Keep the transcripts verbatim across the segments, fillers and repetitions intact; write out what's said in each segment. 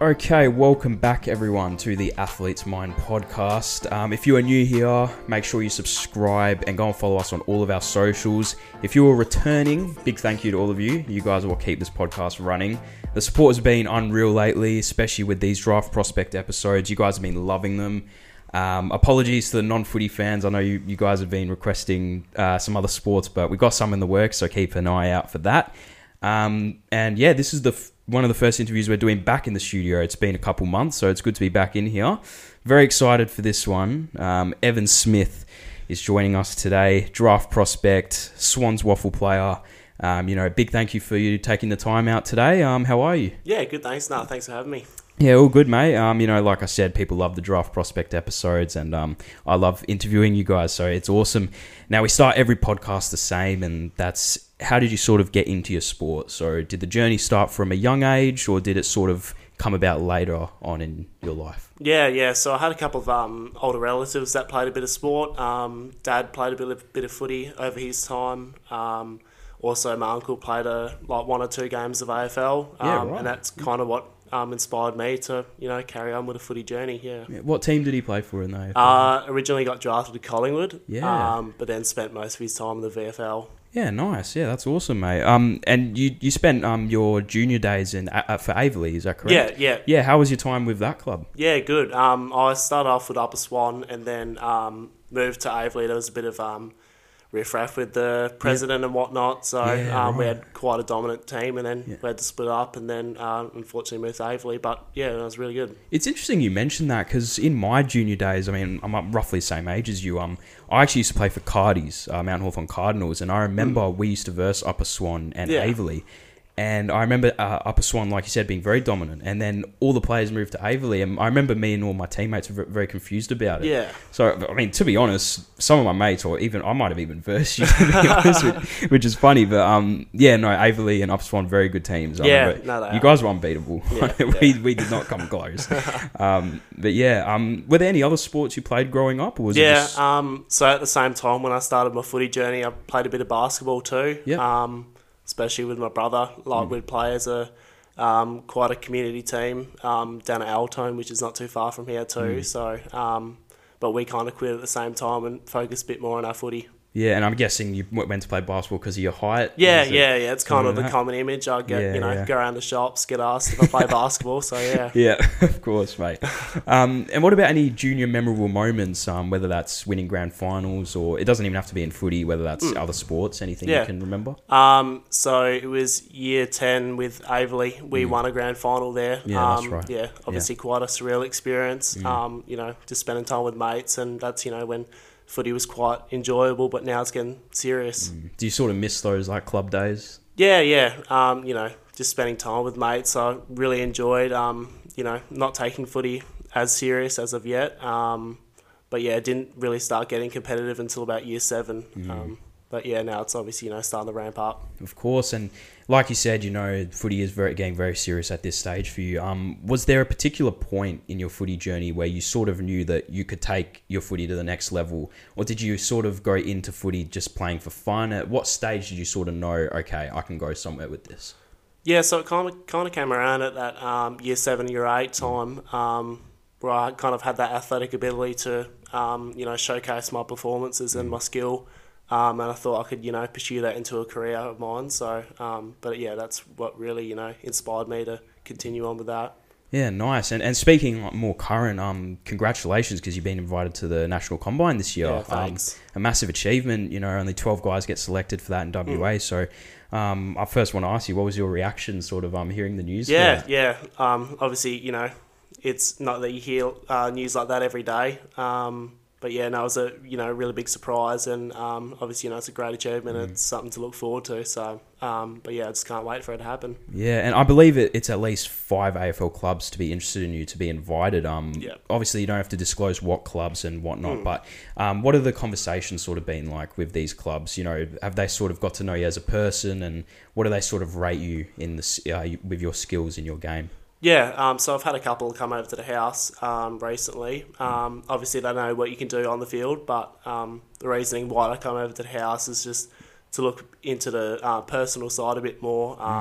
Okay, welcome back everyone to the Athlete's Mind podcast. Um, if you are new here, make sure you subscribe and go and follow us on all of our socials. If you are returning, big thank you to all of you. You guys are what keep this podcast running. The support has been unreal lately, especially with these draft prospect episodes. You guys have been loving them. Um, apologies to the non-footy fans. I know you, you guys have been requesting uh, some other sports, but we've got some in the works, so keep an eye out for that. Um, and yeah, this is the f- one of the first interviews we're doing back in the studio. It's been a couple months, so it's good to be back in here. Very excited for this one. Um, Evan Smith is joining us today. Draft prospect, Swans waffle player. Um, you know, big thank you for you taking the time out today. Um, how are you? Yeah, good. Thanks. No, thanks for having me. Yeah, all good, mate. Um, you know, like I said, people love the draft prospect episodes, and um, I love interviewing you guys, so it's awesome. Now, we start every podcast the same, and that's how did you sort of get into your sport? So did the journey start from a young age, or did it sort of come about later on in your life? Yeah, yeah. So I had a couple of um, older relatives that played a bit of sport. Um, Dad played a bit of, bit of footy over his time. Um, also, my uncle played a like one or two games of A F L, um, Yeah, right. and that's kind of what um, inspired me to you know carry on with a footy journey. Yeah. Yeah, what team did he play for in the A F L? Uh, originally got drafted to Collingwood. Yeah. Um, but then spent most of his time in the V F L. Yeah, nice. Yeah, that's awesome, mate. Um, and you you spent um your junior days in uh, for Averley, is that correct? Yeah, yeah. Yeah, how was your time with that club? Yeah, good. Um, I started off with Upper Swan and then um, moved to Averley. There was a bit of um, riff-raff with the president and whatnot, so Yeah, um, we right. had quite a dominant team, and then Yeah. we had to split up, and then uh, unfortunately moved to Averley. But yeah, it was really good. It's interesting you mentioned that because in my junior days, I mean, I'm up roughly the same age as you. Um, I actually used to play for Cardies, uh, Mount Hawthorn Cardinals, and I remember mm. we used to verse Upper Swan and Yeah. Averley. And I remember uh, Upper Swan, like you said, being very dominant. And then all the players moved to Averley. And I remember me and all my teammates were very confused about it. Yeah. So, I mean, to be honest, some of my mates, or even I might have even versed you, to be honest, which, which is funny. But um, yeah, no, Averley and Upper Swan, very good teams. I Yeah, remember no, they you are. guys were unbeatable. Yeah, we yeah. we did not come close. um, but yeah, um, were there any other sports you played growing up? Or was Yeah, it just... um, so at the same time when I started my footy journey, I played a bit of basketball too. Yeah. Um, especially with my brother. Like Mm. we'd play as a um, quite a community team um, down at Altone, which is not too far from here too. Mm. So, um, but we kind of quit at the same time and focused a bit more on our footy. Yeah, and I'm guessing you went to play basketball because of your height? Yeah, Is it- yeah, yeah. It's kind of the that? common image. I get, Yeah, you know, yeah. go around the shops, get asked if I play basketball. So yeah. Yeah, of course, mate. Um, and what about any junior memorable moments, um, whether that's winning grand finals or it doesn't even have to be in footy, whether that's other sports, anything Yeah. you can remember? Um, so it was year ten with Averley. We won a grand final there. Mm. Yeah, that's um, right. Yeah, obviously quite a surreal experience. Mm. Um, you know, just spending time with mates, and that's you know when footy was quite enjoyable, but now it's getting serious. Do you sort of miss those like club days? Yeah, yeah. Um, you know, just spending time with mates. I really enjoyed. Um, you know, not taking footy as serious as of yet. Um, but yeah, didn't really start getting competitive until about year seven. Mm. Um, but yeah, now it's obviously you know starting to ramp up. Of course, and like you said, you know, footy is very getting very serious at this stage for you. Um, was there a particular point in your footy journey where you sort of knew that you could take your footy to the next level, or did you sort of go into footy just playing for fun? At what stage did you sort of know, okay, I can go somewhere with this? Yeah, so it kind of kind of came around at that um, year seven, year eight time, um, where I kind of had that athletic ability to, um, you know, showcase my performances and my skill, um, and I thought I could, you know, pursue that into a career of mine. So, um, but yeah, that's what really, you know, inspired me to continue on with that. Yeah, nice. And and speaking like more current, um, congratulations because you've been invited to the National Combine this year. Yeah, thanks. Um, a massive achievement. You know, only twelve guys get selected for that in W A. Mm. So, um, I first want to ask you, what was your reaction, sort of, um, hearing the news? Yeah, for that? yeah. Um, obviously, you know, it's not that you hear uh, news like that every day. Um, But yeah, no, it was a you know really big surprise, and um, obviously you know it's a great achievement. Mm. It's something to look forward to. So, um, but yeah, I just can't wait for it to happen. Yeah, and I believe it, it's at least five A F L clubs to be interested in you to be invited. Um, Yep. Obviously, you don't have to disclose what clubs and whatnot, Mm. but um, what have the conversations sort of been like with these clubs? You know, have they sort of got to know you as a person, and what do they sort of rate you in this uh, with your skills in your game? Yeah, um, so I've had a couple come over to the house um, recently. Um, obviously, they know what you can do on the field, but um, the reasoning why I come over to the house is just to look into the uh, personal side a bit more. Um,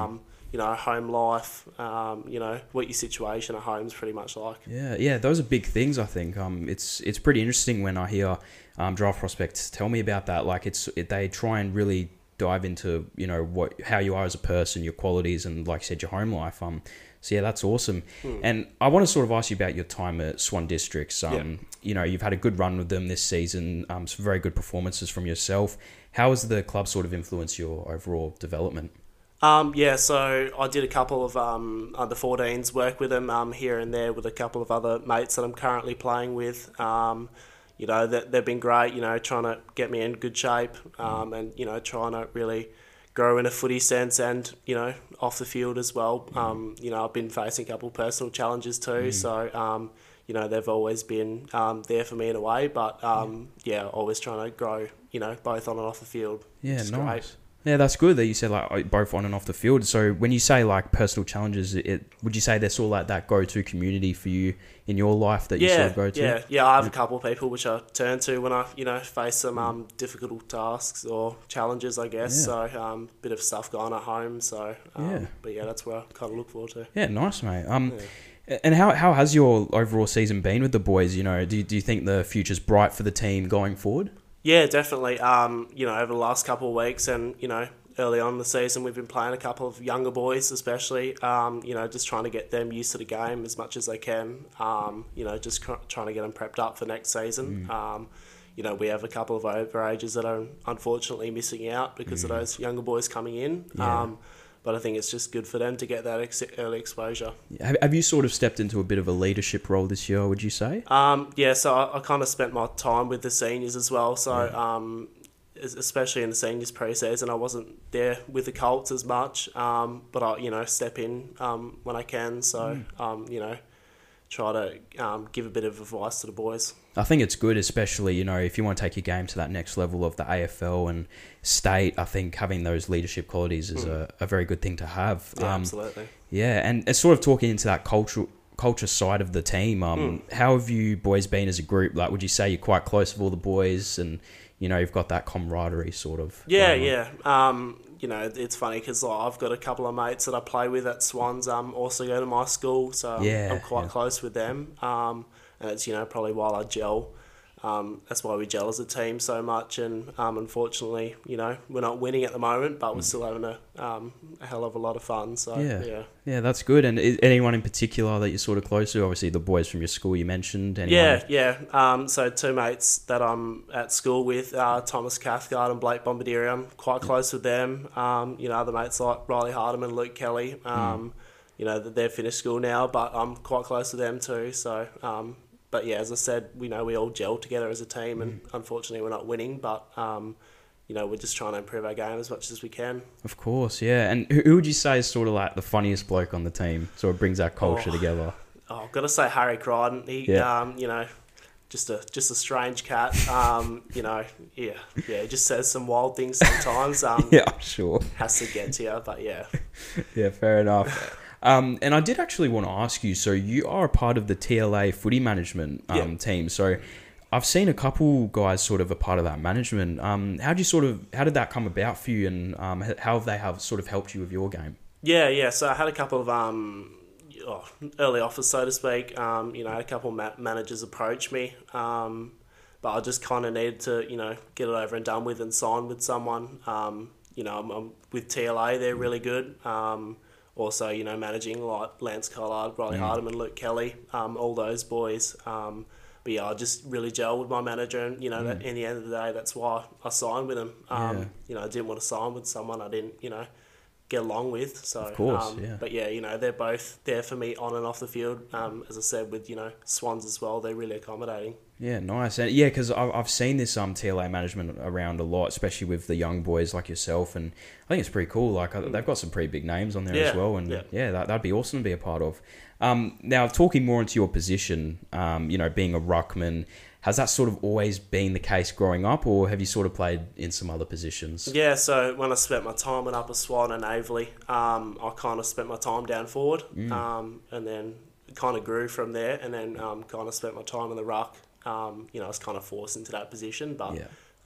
you know, home life, um, you know, what your situation at home's pretty much like. Yeah, yeah, those are big things. I think um, it's it's pretty interesting when I hear um, draft prospects tell me about that. Like it's it, they try and really dive into, you know, what how you are as a person, your qualities, and like I said, your home life. Um, so yeah, that's awesome. Hmm. And I want to sort of ask you about your time at Swan Districts. Um, Yeah. you know, you've had a good run with them this season. Um, some very good performances from yourself. How has the club sort of influenced your overall development? Um, yeah, so I did a couple of um, under fourteens work with them um, here and there with a couple of other mates that I'm currently playing with. Um, you know, they, they've been great, you know, trying to get me in good shape um, and, you know, trying to really grow in a footy sense and, you know, off the field as well. Um, you know, I've been facing a couple of personal challenges too, so, um, you know, they've always been um, there for me in a way, but, um, yeah, always trying to grow, you know, both on and off the field. Yeah, which is nice. great. Yeah, that's good that you said like both on and off the field. So when you say like personal challenges, it would you say they're sort of like that go-to community for you in your life that you Yeah, sort of go to? yeah, yeah. I have a couple of people which I turn to when I, you know, face some um, difficult tasks or challenges, I guess. Yeah. So, um, bit of stuff going at home. So, um, Yeah. but yeah, that's where I kind of look forward to. Yeah, nice, mate. Um, Yeah. and how how has your overall season been with the boys? You know, do you, do you think the future's bright for the team going forward? Yeah, definitely. Um, you know, over the last couple of weeks and, you know, early on in the season, we've been playing a couple of younger boys, especially, um, you know, just trying to get them used to the game as much as they can, um, you know, just cr- trying to get them prepped up for next season. Mm. Um, you know, we have a couple of overages that are unfortunately missing out because of those younger boys coming in. Mm. Yeah. Um, but I think it's just good for them to get that ex- early exposure. Have, have you sort of stepped into a bit of a leadership role this year, would you say? Um, yeah, so I, I kind of spent my time with the seniors as well. So, um, es- especially in the seniors pre-season, I wasn't there with the Colts as much, um, but I, you know, step in um, when I can. So, um, you know, try to um, give a bit of advice to the boys. I think it's good, especially, you know, if you want to take your game to that next level of the A F L and state, I think having those leadership qualities is a, a very good thing to have. Yeah, Um, absolutely. Yeah, and it's sort of talking into that cultural culture side of the team. Um, how have you boys been as a group? Like, would you say you're quite close with all the boys, and you know you've got that camaraderie sort of? Yeah, going on? yeah. Um, you know, it's funny because like, I've got a couple of mates that I play with at Swans. Um, also go to my school, so I'm- Yeah, I'm quite yeah. close with them. Um, and it's you know probably while I gel. Um, that's why we gel as a team so much, and um, unfortunately, you know, we're not winning at the moment, but we're still having a, um, a hell of a lot of fun. So Yeah. yeah, Yeah, that's good. And is anyone in particular that you're sort of close to? Obviously, the boys from your school you mentioned. Anyone? yeah, yeah. Um, so two mates that I'm at school with, uh, Thomas Cathcart and Blake Bombardier. I'm quite close with them. Um, you know, other mates like Riley Hardiman, Luke Kelly. Um, You know, that they've finished school now, but I'm quite close to them too. So, um, but yeah, as I said, we know we all gel together as a team, and unfortunately, we're not winning. But um, you know, we're just trying to improve our game as much as we can. Of course, yeah. And who, who would you say is sort of like the funniest bloke on the team? Sort of brings that culture Oh. together. Oh, I've got to say Harry Crichton. He, Yeah. um, you know, just a just a strange cat. Um, you know, yeah, yeah. He just says some wild things sometimes. Um, Yeah, I'm sure. has to get to you, but yeah. Yeah, fair enough. Um, and I did actually want to ask you, so you are a part of the T L A footy management um, Yeah. team. So I've seen a couple guys sort of a part of that management. Um, how did you sort of, how did that come about for you, and um, h- how have they have sort of helped you with your game? Yeah, yeah. So I had a couple of um, oh, early offers, so to speak. Um, you know, a couple of ma- managers approached me, um, but I just kind of needed to, you know, get it over and done with and sign with someone. Um, you know, I'm, I'm with T L A; they're really good. Um, also, you know, managing like Lance Collard, Riley Hardiman, Luke Kelly, um, all those boys. Um, but yeah, I just really gel with my manager, and you know, that in the end of the day, that's why I signed with him. Um, Yeah. You know, I didn't want to sign with someone I didn't, you know, get along with. So, of course, um, yeah. But yeah, you know, they're both there for me on and off the field. Um, as I said, with you know Swans as well, they're really accommodating. Yeah, nice. And yeah, because I've, I've seen this um, T L A management around a lot, especially with the young boys like yourself. And I think it's pretty cool. Like, uh, they've got some pretty big names on there Yeah, as well. And yeah. yeah, that, that'd be awesome to be a part of. Um, now, talking more into your position, um, you know, being a ruckman, has that sort of always been the case growing up, or have you sort of played in some other positions? Yeah, so when I spent my time at Upper Swan and Aveley, um, I kind of spent my time down forward, Mm. um, and then kind of grew from there, and then um, kind of spent my time in the ruck. Um, you know, I was kind of forced into that position, but Yeah.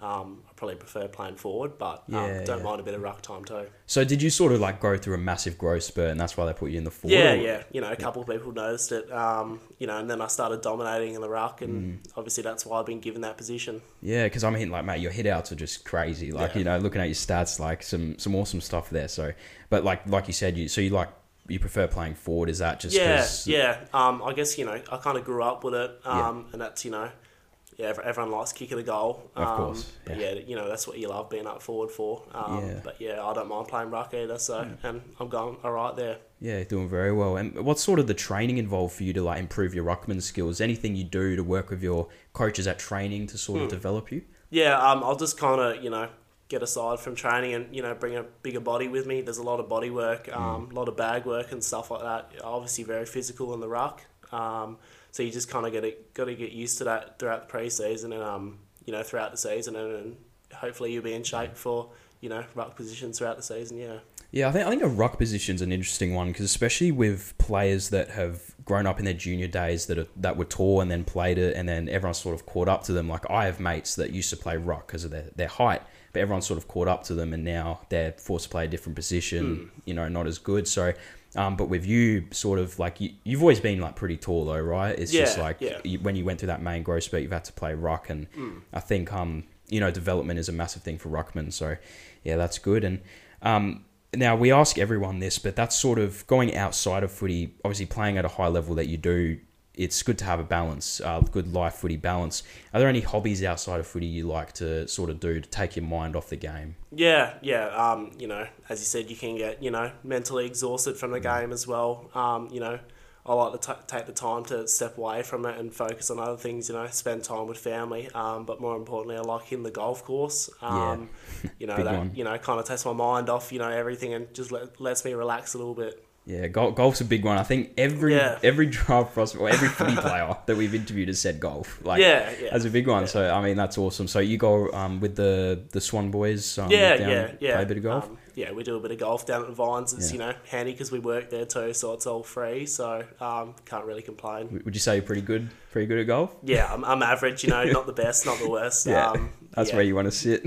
um, I probably prefer playing forward, but um, Yeah, don't yeah. mind a bit of ruck time too. So did you sort of like go through a massive growth spurt and that's why they put you in the forward? Yeah, or- yeah. You know, a couple of people noticed it, um, you know, and then I started dominating in the ruck, and Mm. obviously that's why I've been given that position. Yeah, because I mean, like, mate, your hit outs are just crazy. Like, Yeah. you know, looking at your stats, like some some awesome stuff there. So, but like like you said, you so you like you prefer playing forward. Is that just Yeah, 'cause- yeah. Um, I guess, you know, I kind of grew up with it, Yeah. um, and that's, you know, yeah, ev- everyone likes kicking a goal. Of Um, course, but yeah. yeah, you know, that's what you love being up forward for. Um, Yeah. But yeah, I don't mind playing ruck either, so, and I'm going all right there. Yeah, doing very well. And what's sort of the training involved for you to like improve your ruckman skills? Anything you do to work with your coaches at training to sort of Hmm. develop you? Yeah, um, I'll just kind of, you know, get aside from training and, you know, bring a bigger body with me. There's a lot of body work, um, a lot of bag work and stuff like that. Obviously very physical in the ruck. Um, so you just kind of get it, got to get used to that throughout the pre-season and, um, you know, throughout the season, and, and hopefully you'll be in shape for, you know, ruck positions throughout the season, yeah. Yeah, I think I think a ruck position's an interesting one because especially with players that have grown up in their junior days that are, that were tall and then played it, and then everyone sort of caught up to them. Like I have mates that used to play ruck because of their, their height, but everyone sort of caught up to them, and now they're forced to play a different position. You know, not as good. So, um, but with you, sort of like you, you've always been like pretty tall though, right? It's just Yeah, like yeah. you, when you went through that main growth spurt, you've had to play ruck, and I think um you know development is a massive thing for ruckmen. So, yeah, that's good. And um. Now, we ask everyone this, but that's sort of going outside of footy, obviously playing at a high level that you do, it's good to have a balance, uh, good life footy balance. Are there any hobbies outside of footy you like to sort of do to take your mind off the game? Yeah, yeah. Um, you know, as you said, you can get, you know, mentally exhausted from the game as well. Um, you know, I like to t- take the time to step away from it and focus on other things, you know, spend time with family. Um, but more importantly, I like hitting the golf course. Um, you know, Big that, one. you know, kind of takes my mind off, you know, everything, and just let, lets me relax a little bit. Yeah, gol- golf's a big one. I think every Yeah. every draft prospect or every footy player that we've interviewed has said golf. Like, Yeah, yeah. That's a big one. Yeah. So, I mean, that's awesome. So you go um, with the, the Swan boys um, Yeah, down, yeah, yeah. play a bit of golf? Um, yeah, we do a bit of golf down at Vines. It's, Yeah. you know, handy because we work there too, so it's all free. So um, can't really complain. Would you say you're pretty good, pretty good at golf? Yeah, I'm, I'm average, you know, not the best, not the worst. Yeah, Um, that's yeah. where you want to sit.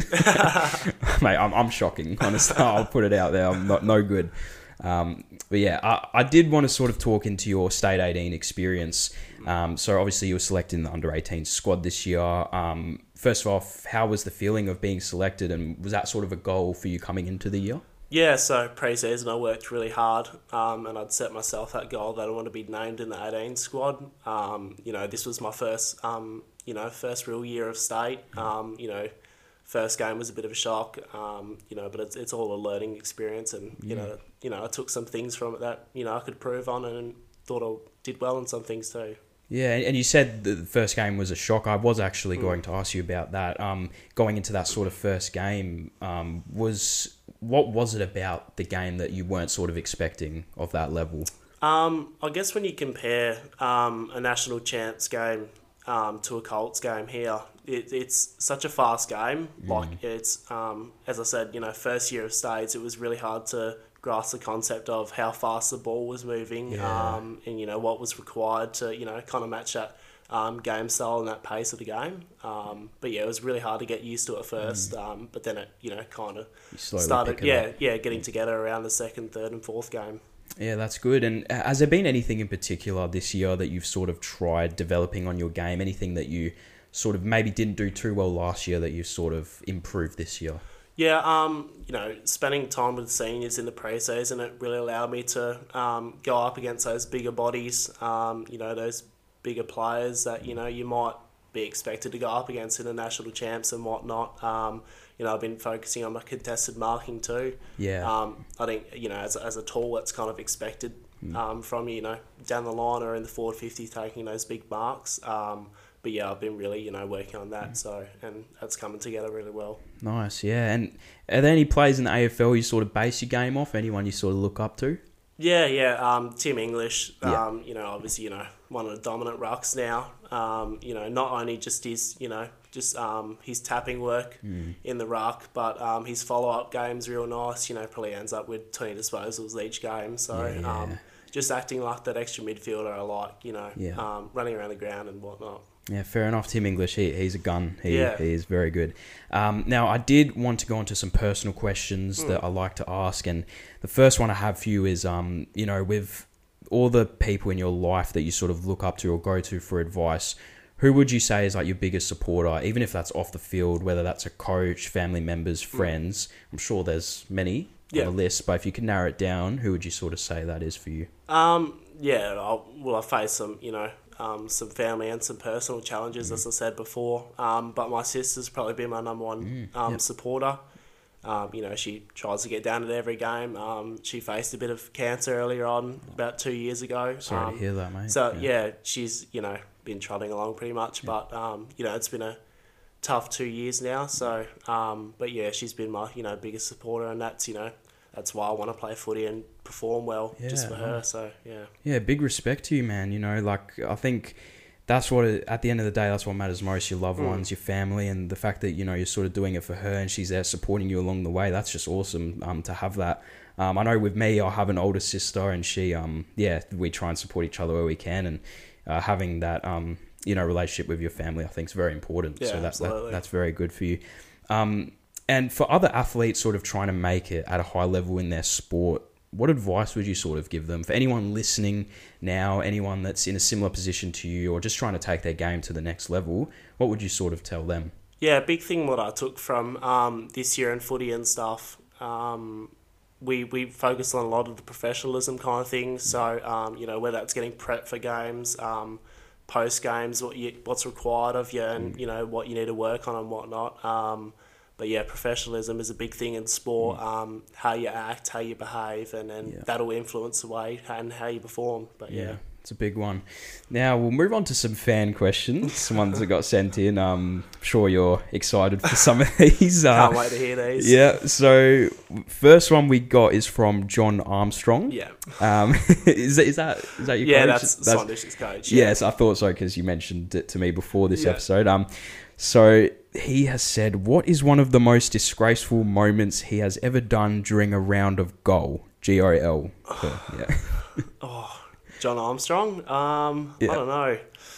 Mate, I'm, I'm shocking, honestly. I'll put it out there. I'm not no good. Um, but yeah, I, I did want to sort of talk into your State eighteen experience. Um, so obviously you were selected in the under eighteen squad this year. Um, first off, how was the feeling of being selected, and was that sort of a goal for you coming into the year? Yeah, so pre-season I worked really hard, um, and I'd set myself that goal that I want to be named in the eighteen squad. Um, you know, this was my first, um, you know, first real year of state. Um, you know, first game was a bit of a shock, um, you know, but it's it's all a learning experience, and you know, you know, I took some things from it that you know I could improve on, and thought I did well in some things too. Yeah, and you said the first game was a shock. I was actually going to ask you about that. Um, going into that sort of first game, um, was what was it about the game that you weren't sort of expecting of that level? Um, I guess when you compare um, a national champs game um, to a Colts game here, it, it's such a fast game. Like it's, um, as I said, you know, first year of states, it was really hard to grasp the concept of how fast the ball was moving, Yeah. um, and you know what was required to you know kind of match that um, game style and that pace of the game. Um, but yeah, it was really hard to get used to at first. Um, but then it you know kind of You slowly started, pick it yeah, up. yeah, getting together around the second, third, and fourth game. Yeah, that's good. And has there been anything in particular this year that you've sort of tried developing on your game? Anything that you sort of maybe didn't do too well last year that you sort of improved this year? Yeah, um, you know, spending time with seniors in the pre-season, it really allowed me to um, go up against those bigger bodies, um, you know, those bigger players that, you know, you might be expected to go up against in the national champs and whatnot. Um, you know, I've been focusing on my contested marking too. Yeah. Um, I think, you know, as, as a tall, that's kind of expected um, from you, you know, down the line or in the forward fifty taking those big marks. Um, But yeah, I've been really, you know, working on that. So, and that's coming together really well. Nice, yeah. And are there any players in the A F L you sort of base your game off? Anyone you sort of look up to? Yeah, yeah. Um, Tim English, Yeah. um, you know, obviously, you know, one of the dominant rucks now. Um, you know, not only just his, you know, just um, his tapping work Mm. in the ruck, but um, his follow-up game's real nice. You know, probably ends up with twenty disposals each game. So, Yeah. um, just acting like that extra midfielder I like, you know, Yeah. um, running around the ground and whatnot. Yeah, fair enough. Tim English, he, he's a gun. He, Yeah. he is very good. Um, now, I did want to go into some personal questions Mm. that I like to ask. And the first one I have for you is, um, you know, with all the people in your life that you sort of look up to or go to for advice, who would you say is like your biggest supporter, even if that's off the field, whether that's a coach, family members, friends? I'm sure there's many Yeah. on the list, but if you could narrow it down, who would you sort of say that is for you? Um, yeah, I'll, well, I face some, you know, um, some family and some personal challenges, as I said before. Um, but my sister's probably been my number one um, yep. supporter. Um, you know, she tries to get down at every game. Um, she faced a bit of cancer earlier on, about two years ago. Sorry um, to hear that, mate. So, yeah. she's, you know, been trotting along pretty much. Yeah. But, um, you know, it's been a tough two years now. So, um, but, yeah, she's been my, you know, biggest supporter. And that's, you know, that's why I want to play footy and perform well Yeah, just for her. nice. So, yeah. Yeah, big respect to you, man. You know, like, I think that's what, it, at the end of the day, that's what matters most. Your loved Mm. ones, your family, and the fact that, you know, you're sort of doing it for her and she's there supporting you along the way. That's just awesome um, to have that. Um, I know with me, I have an older sister and she, um, yeah, we try and support each other where we can. And uh, having that, um, you know, relationship with your family, I think is very important. Yeah, so that, absolutely. that, that's very good for you. Um, and for other athletes sort of trying to make it at a high level in their sport, what advice would you sort of give them? For anyone listening now, anyone that's in a similar position to you or just trying to take their game to the next level, what would you sort of tell them? Yeah, big thing what I took from um, this year in footy and stuff, um, we, we focused on a lot of the professionalism kind of things. So, um, you know, whether it's getting prep for games, um, post games, what you, what's required of you and, you know, what you need to work on and whatnot. Um, But yeah, professionalism is a big thing in sport. Um, how you act, how you behave, and, and Yeah. that'll influence the way and how you perform. But yeah. Yeah, it's a big one. Now we'll move on to some fan questions, some ones that got sent in. Um, I'm sure you're excited for some of these. Uh, Can't wait to hear these. Yeah, so first one we got is from John Armstrong. Yeah. Um, is, that, is that is that your Yeah, coach? that's, that's Sondish's coach. Yeah. Yes, I thought so because you mentioned it to me before this Yeah. episode. Um, so he has said, what is one of the most disgraceful moments he has ever done during a round of goal? G O L. So, yeah. Oh, John Armstrong? Um, Yeah. I don't know.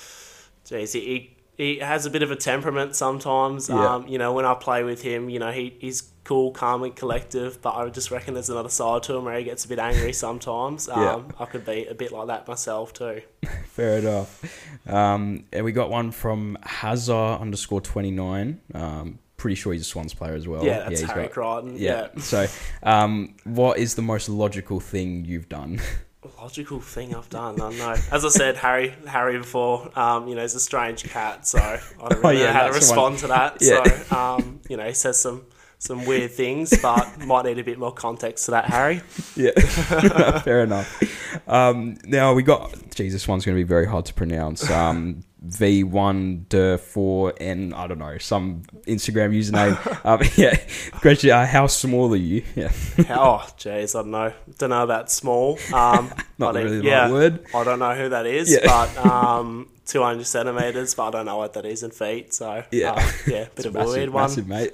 Jeez, he, he has a bit of a temperament sometimes. Yeah. Um, you know, when I play with him, you know, he, he's cool, calm and collective, but I just reckon there's another side to him where he gets a bit angry sometimes. Um, Yeah. I could be a bit like that myself too. Fair enough. Um, and we got one from Hazard underscore twenty-nine. Um, pretty sure he's a Swans player as well. Yeah, that's he's Harry got- Crichton. Yeah. Yeah. So, um, what is the most logical thing you've done? Logical thing I've done, I don't know. As I said, Harry, Harry before, um, you know, he's a strange cat, so I don't really Oh, yeah, know how to that's the one. respond to that. Yeah. So, um, you know, he says some some weird things, but might need a bit more context to that, Harry. Yeah, fair enough. Um, now we got, geez, this one's going to be very hard to pronounce. Um, V one de four N, I don't know, some Instagram username. Um, yeah, question: uh, how small are you? Yeah, Oh, jeez, I don't know. Don't know about small. Um, not but, really the yeah, right word. I don't know who that is, Yeah. but um, two hundred centimetres, but I don't know what that is in feet. So, Yeah. uh, yeah, bit It's of a massive, weird one. massive, mate.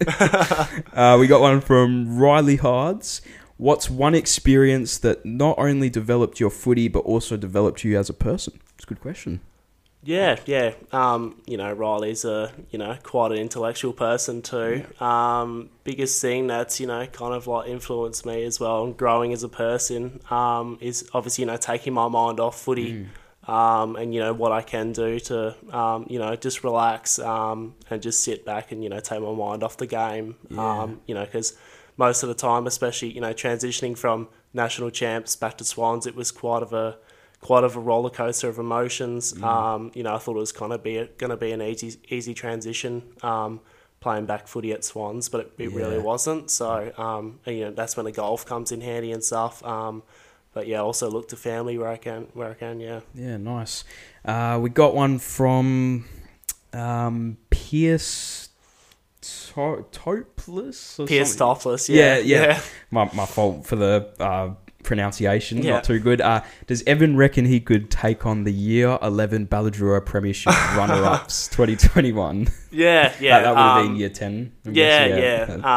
uh, we got one from Riley Hards. What's one experience that not only developed your footy but also developed you as a person? It's a good question. Yeah, yeah. Um, you know, Riley's a, you know, quite an intellectual person too. Um, biggest thing that's, you know, kind of like influenced me as well and growing as a person um, is obviously, you know, taking my mind off footy um, and, you know, what I can do to, um, you know, just relax um, and just sit back and, you know, take my mind off the game. Yeah. Um, you know, because most of the time, especially, you know, transitioning from national champs back to Swans, it was quite of a, quite of a roller coaster of emotions. Mm. Um, you know, I thought it was kind of be going to be an easy easy transition um, playing back footy at Swans, but it, it Yeah. really wasn't. So, um, and, you know, that's when the golf comes in handy and stuff. Um, but yeah, also look to family where I can, where I can. Yeah. Yeah, nice. Uh, we got one from um, Pierce to- Toplis. or Pierce something? Topless. Yeah, Yeah, yeah. My my fault for the uh, pronunciation. Yeah. Not too good. Uh, does Evan reckon he could take on the Year eleven Balladura Premiership runner-ups twenty twenty-one? Yeah, yeah. that, that would have um, been Year ten. I Yeah, guess, yeah. Um,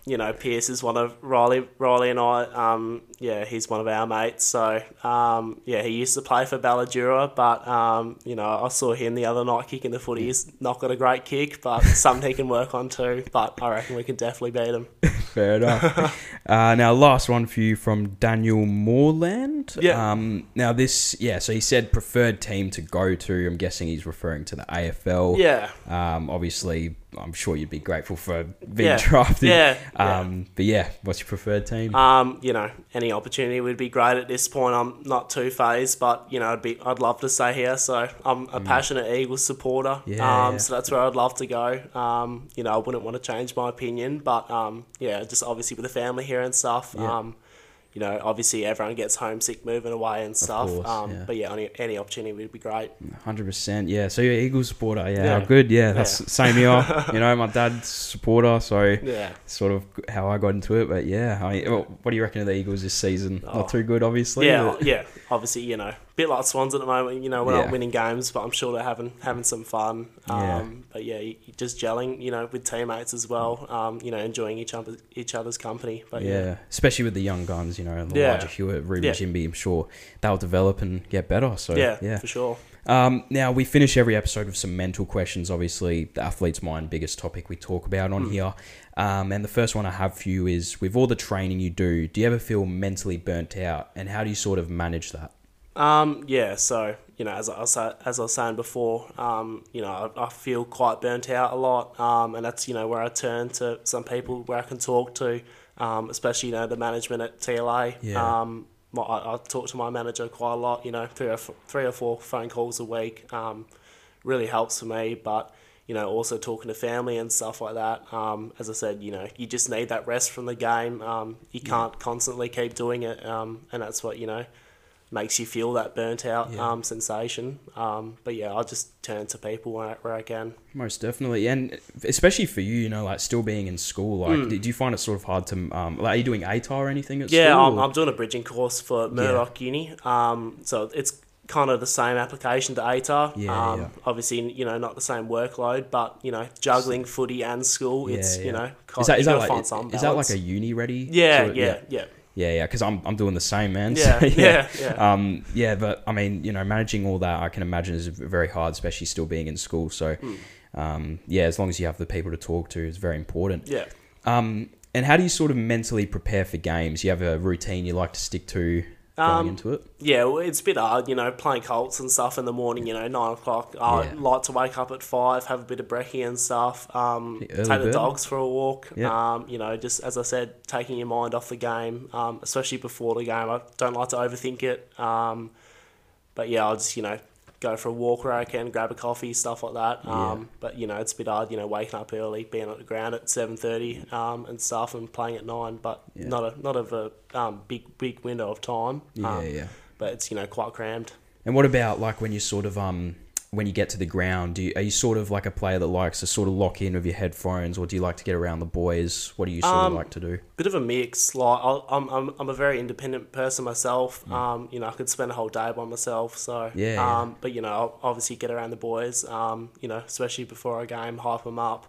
you know, Pierce is one of Riley, Riley and I, um, yeah, he's one of our mates. So, um, yeah, he used to play for Balladura, but, um, you know, I saw him the other night kicking the footy. He's not got a great kick, but something he can work on too. But I reckon we can definitely beat him. Fair enough. uh, now, last one for you from Daniel Moreland. Yeah. Um, now, this, yeah, so he said preferred team to go to. I'm guessing he's referring to the A F L. Yeah. Um, obviously, I'm sure you'd be grateful for being Yeah. drafted. Yeah. Um, yeah. But yeah, what's your preferred team? Um, you know, any opportunity would be great at this point. I'm not too phased, but you know, I'd be, I'd love to stay here. So I'm a passionate Eagles supporter. Yeah, um, yeah. so that's where I'd love to go. Um, you know, I wouldn't want to change my opinion, but um, yeah, just obviously with the family here and stuff. Yeah. Um, you know, obviously everyone gets homesick moving away and stuff. course, um, yeah. But yeah, any, any opportunity would be great. one hundred percent, yeah. So you're an Eagles supporter, yeah. Yeah. How good, yeah. That's Yeah. same here. You know, my dad's supporter, so Yeah. sort of how I got into it. But yeah, I, well, what do you reckon of the Eagles this season? Oh. Not too good, obviously. Yeah, but- yeah. Obviously, you know, a bit like Swans at the moment. You know, we're Yeah. not winning games, but I'm sure they're having having some fun. Um, Yeah. But yeah, you- you're just gelling, you know, with teammates as well. Um, you know, enjoying each other each other's company. But yeah. yeah, Especially with the young guns, you know, Elijah Yeah. Hewitt, Ruben Yeah. Jimby, I'm sure they'll develop and get better. So yeah, yeah. for sure. Um, now, we finish every episode with some mental questions. Obviously, the athlete's mind, biggest topic we talk about on Mm. here. Um, and the first one I have for you is, with all the training you do, do you ever feel mentally burnt out? And how do you sort of manage that? Um, yeah, so, you know, as I was, as I was saying before, um, you know, I, I feel quite burnt out a lot, um, and that's, you know, where I turn to some people where I can talk to, um, especially, you know, the management at T L A. Yeah. Um, my, I, I talk to my manager quite a lot, you know, three or, f- three or four phone calls a week, um, really helps for me, but, you know, also talking to family and stuff like that. Um, as I said, you know, you just need that rest from the game. Um, you can't constantly keep doing it, um, and that's what, you know, makes you feel that burnt out Yeah. um, sensation. Um, but yeah, I'll just turn to people where I, where I can. Most definitely, and especially for you, you know, like still being in school, like, Mm. do you find it sort of hard to, um, like, are you doing A T A R or anything at Yeah, school? I'm, or- I'm doing a bridging course for Murdoch Uni. Um, so it's kind of the same application to A T A R. Yeah, um, yeah. Obviously, you know, not the same workload, but, you know, juggling footy and school, Yeah, it's, yeah. you know, is that, is that you gotta like, find some is that like balance. a uni ready? Yeah, sort of- yeah, yeah. Yeah, yeah, because I'm I'm doing the same, man. Yeah, So, yeah, yeah. Um, yeah, but I mean, you know, managing all that, I can imagine is very hard, especially still being in school. So, Mm. um, yeah, as long as you have the people to talk to, is very important. Yeah. Um, and how do you sort of mentally prepare for games? You have a routine you like to stick to going Um, into it? Yeah, well, it's a bit hard, you know, playing Colts and stuff in the morning, you know, nine o'clock. I Yeah. like to wake up at five, have a bit of brekkie and stuff, um, The take early the bird. dogs for a walk. Yeah. Um, you know, just as I said, taking your mind off the game, um, especially before the game. I don't like to overthink it. Um, but yeah, I'll just, you know, go for a walk where I can, grab a coffee, stuff like that. Um, Yeah. But, you know, it's a bit hard, you know, waking up early, being on the ground at seven thirty um, and stuff and playing at nine, but Yeah. not a not of a um, big, big window of time. Yeah, Um, yeah. But it's, you know, quite crammed. And what about like when you sort of um when you get to the ground? Do you, are you sort of like a player that likes to sort of lock in with your headphones, or do you like to get around the boys? What do you sort Um, of like to do? Bit of a mix. Like I'll, I'm, I'm, I'm a very independent person myself. Mm. Um, you know, I could spend a whole day by myself. So Yeah, yeah. Um, but you know, I'll obviously get around the boys. Um, you know, especially before a game, hype them up.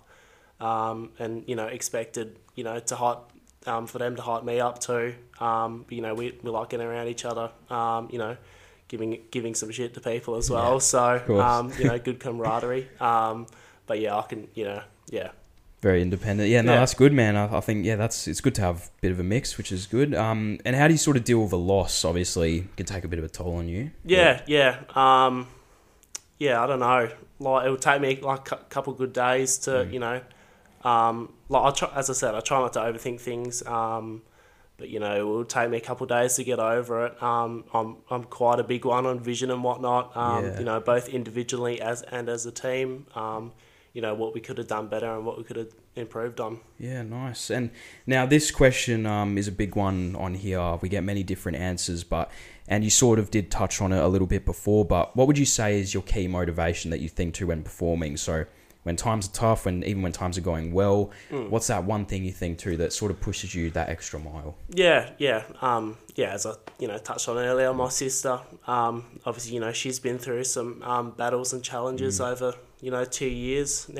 Um, and you know, expected, you know, to hype, um, for them to hype me up too. Um, but, you know, we we like getting around each other. Um, you know, giving giving some shit to people as well. Yeah, so course. um, you know, good camaraderie. Um, but yeah, I can, you know, yeah. Very independent. Yeah, no, Yeah. that's good, man. I, I think, yeah, that's it's good to have a bit of a mix, which is good. Um, and how do you sort of deal with a loss? Obviously, it can take a bit of a toll on you. Yeah, yeah. Um, yeah, I don't know. Like, it would take me like a couple good days to, Mm. you know, um, like I try, as I said, I try not to overthink things. Um, but you know, it will take me a couple days to get over it. Um, I'm I'm quite a big one on vision and whatnot. Um, Yeah. you know, both individually as and as a team. Um, you know, what we could have done better and what we could have improved on. Yeah, nice. And now this question um, is a big one on here. We get many different answers, but and you sort of did touch on it a little bit before. But what would you say is your key motivation that you think to when performing? So when times are tough, and even when times are going well, Mm. what's that one thing you think to that sort of pushes you that extra mile? Yeah, yeah, um, yeah. As I, you know, touched on earlier, my sister, um, obviously, you know, she's been through some um, battles and challenges Mm. over, you know, two years now.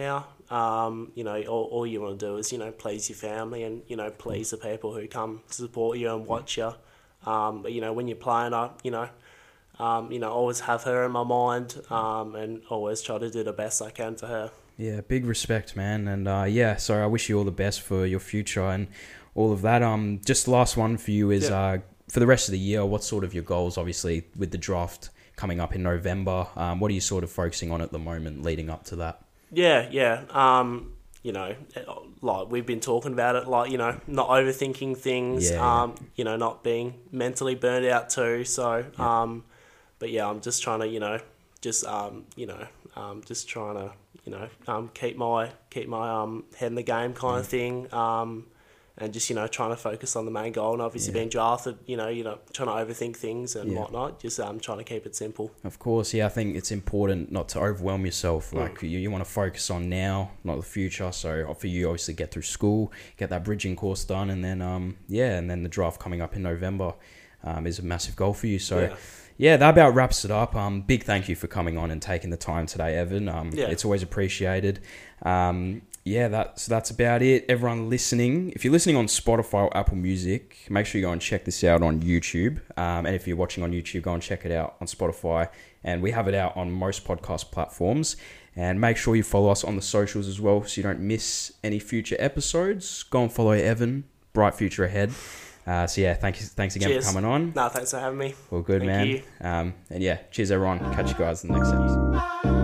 Um, you know, all, all you want to do is, you know, please your family and, you know, please the people who come to support you and watch you. Um, but, you know, when you're playing, I, you know, um, you know, always have her in my mind um, and always try to do the best I can for her. Yeah, big respect, man. And uh, yeah, so I wish you all the best for your future and all of that. Um, just the last one for you is yeah. uh, for the rest of the year, what's sort of your goals, obviously, with the draft coming up in November? Um, what are you sort of focusing on at the moment leading up to that? Yeah, yeah. Um, you know, like we've been talking about it, like, you know, not overthinking things, yeah, um, yeah. you know, not being mentally burned out too. So, yeah. um, but yeah, I'm just trying to, you know, just, um, you know, um, just trying to, you know, um, keep my, keep my, um, head in the game kind mm. of thing. Um, and just, you know, trying to focus on the main goal and obviously yeah. being drafted, you know, you know, trying to overthink things and yeah. whatnot, just um, trying to keep it simple. Of course, yeah, I think it's important not to overwhelm yourself. Mm. Like, you, you want to focus on now, not the future. So for you, obviously, get through school, get that bridging course done, and then, um, yeah, and then the draft coming up in November um, is a massive goal for you. So, yeah. Yeah, that about wraps it up. Um, big thank you for coming on and taking the time today, Evan. Um, yeah. It's always appreciated. Um, yeah, that's that's about it. Everyone listening, if you're listening on Spotify or Apple Music, make sure you go and check this out on YouTube. Um, and if you're watching on YouTube, go and check it out on Spotify. And we have it out on most podcast platforms. And make sure you follow us on the socials as well so you don't miss any future episodes. Go and follow Evan. Bright future ahead. Uh, so yeah, thank you, thanks again cheers. for coming on. No, thanks for having me. Well, good, thank man. You. Um, and yeah, cheers everyone. Catch you guys in the next episode.